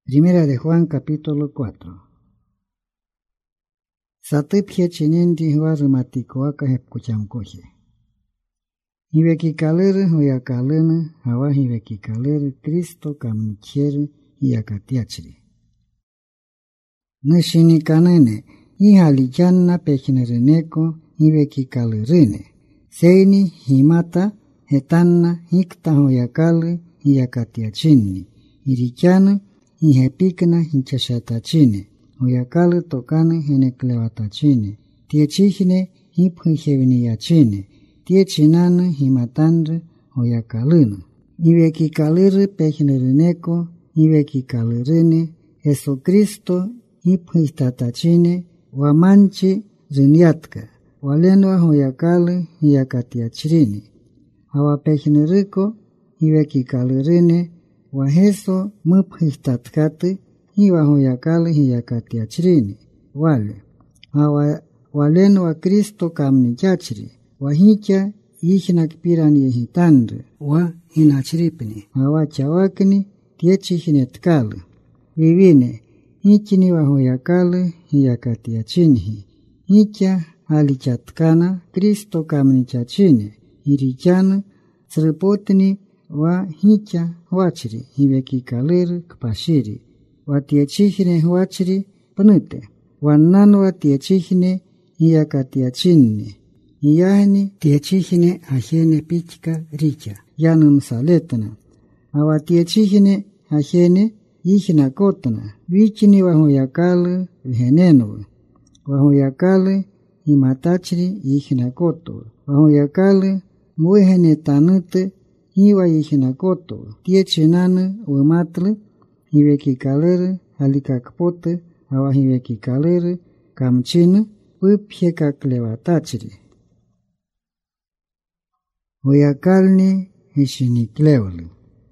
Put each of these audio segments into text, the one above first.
Primera de Juan capítulo 4. Satipje chinindi huarmatikoaka hepkuchamkoje. Hibekikalere hoyakalene hawa hibekikalere Cristo kamnichere hiakatiachri. Nishinikanene hihalichanna pechnereneko hibekikalerene. Seini himata hetanna hikta hoyakale hiakatiachinni. Hirichane hihepikna hinchashatachine. Hoyakale tokane heneklewatachine. Tiechihne hiphiheviniyachine. Tiechinane himatandre hoyakalene. Hibekikalere pechnereneko hibekikalerene. Jesucristo hiphistatachine wamanchi rinyatka. Walenwa hoyakale hiakatiachrini. Hawapechnereko hibekikalerene waheso muphistatkate hiwa hoyakale hiakatiachrini. Wale. Walenwa Cristo kamnichachri. Wahicha ihnakpiran yehitandre. Wa hinachripni. Hawachawakni tiechihinetkale. Vivine. Hichini wa hoyakale hiakatiachinhi. Hicha halichatkana Cristo kamnichachine. Hirichana srepotni wa hicha huachri. Hibekikalere kpashiri. Watiechihine huachri panute. Wanan watiechihine hiakatiachinne. Hiyahni tiechihine ajene pichka richa. Yanun saletna. Awatiechihine ajene ihina kotna. Vichini wahoyakale viheneno. Wahoyakale himatachri ihina koto. Wahoyakale muehene tanute hiwa ihina koto. Tiechinane uematle hibekikalere halikakpote hawa hibekikalere kamchine wipyekaklewatachri. Hoyakalni hishiniklewle.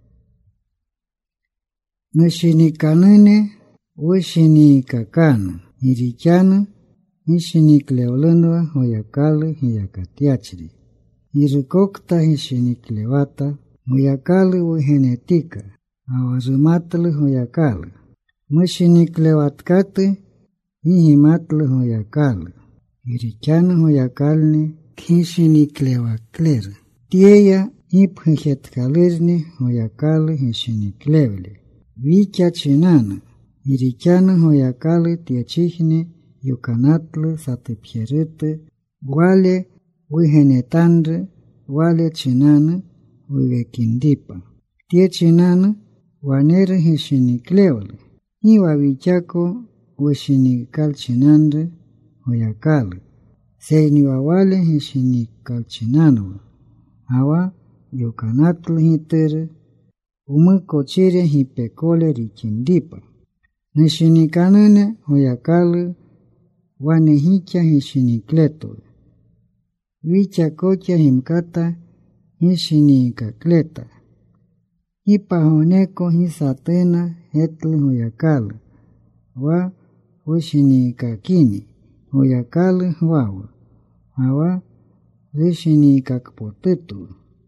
Nishinikanene wishinikakana. Hirichana hishiniklewlenwa hoyakale hiakatiachri. Hirikokta hishiniklewata hoyakale wihenetika. Awarimatle hoyakale. Mishiniklewatcate hihimatle hoyakale. Hirichana hoyakalne hishiniklewakler. Tieya hiphijetkalerni hoyakale hishiniklewle. Vicha chinana. Hirichana hoyakale tiechihne yukanatle satipjerete. Wale wihenetandre. Wale chinana wivekindipa. Tiechinana wanere hishiniklewle. Hiwa vichako wishinikalchinandre hoyakale. Seini wawale hishinikalchinanwa. Hawa yukanatle hitere. Umukochire hipekole richindipa. Nishinikanene hoyakale wanehicha hishinikleto. Vicha kocha himkata hishinikakleta. Hipahoneko hisatena hetle hoyakale. Wa wishinikakini hoyakale wawa. Hawa rishinikakpotetu.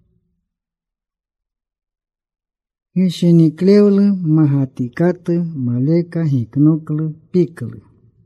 Hishiniklewle mahatikate maleka hiknokle pikle.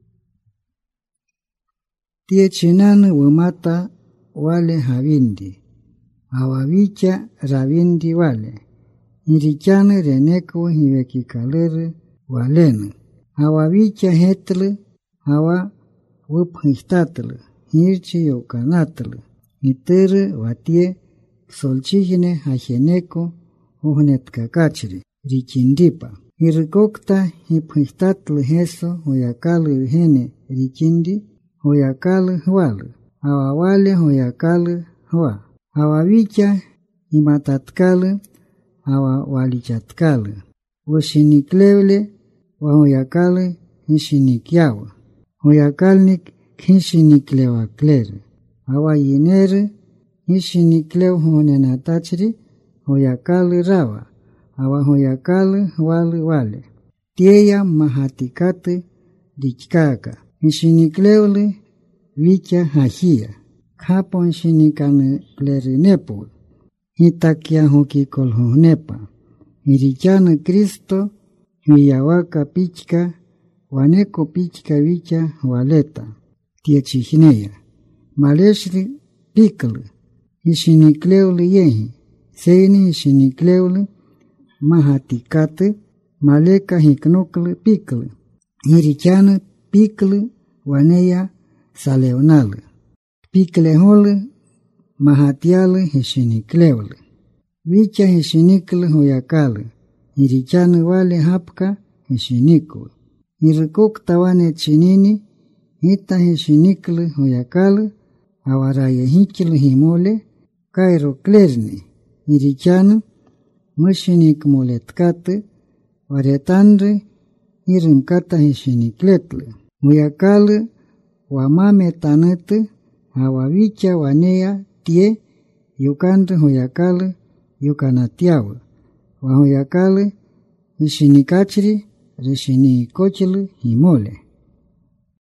Tiechinane wemata wale havindi. Hawavicha ravindi wale. Hirichane reneko hibekikalere walene. Hawavicha hetle hawa wuphistatle. Hirchi yokanatle. Hitere watie solchihine hajeneko uhunetkakachri. Richindipa. Hirikokta hiphistatle heso hoyakale vihene richindi. Hoyakale huale. Hawawale hoyakale hua. Hawavicha himatatkale. Hawawalichatkale. Wishiniklewle wahoyakale hishinikiawa. Hoyakalnik hishiniklewakler. Hawayinere hishiniklew honenatachri. Hoyakale rawa. Hawahoyakale wale. Tieya mahatikate dichkaka. Hishiniklewle vicha hajia. Kapon shinikane klerinepo. Hitakia hoki kolhonepa. Hirichane Cristo Huyawaka pichka, waneko pichka vicha waleta, tiachijneya. Maleshri piklu, ishinikleuli yehi, seini ishinikleuli, mahatikatu, maleka hiknuklu piklu, irichanu piklu, waneya saleonalu. Pikleholu, mahatialu ishinikleuli. Vicha ishiniklu huyakalu, irichanu wale hapka ishiniklu. Irukukta wane chinini, hita ishiniklu huyakalu, awaraya hichlu himole, kairo klerni, irichanu, mushinik moletkatu, waretandri, irunkata ishinikletlu. Huyakalu, wamame tanutu, awavicha waneya tie, yukandri huyakalu, yukanatiawu. Wahuyakalu, ishinikachri, rishinikochlu himole.